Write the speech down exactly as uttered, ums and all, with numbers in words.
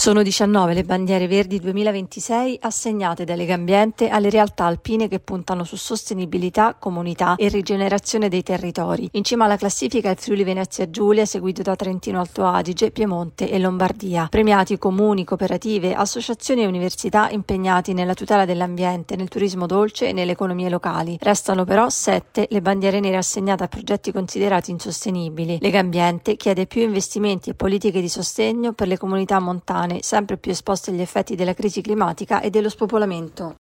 Sono diciannove le bandiere verdi duemilaventisei assegnate da Legambiente alle realtà alpine che puntano su sostenibilità, comunità e rigenerazione dei territori. In cima alla classifica il Friuli Venezia Giulia, seguito da Trentino Alto Adige, Piemonte e Lombardia. Premiati comuni, cooperative, associazioni e università impegnati nella tutela dell'ambiente, nel turismo dolce e nelle economie locali. Restano però sette le bandiere nere assegnate a progetti considerati insostenibili. Legambiente chiede più investimenti e politiche di sostegno per le comunità montane sempre più esposte agli effetti della crisi climatica e dello spopolamento.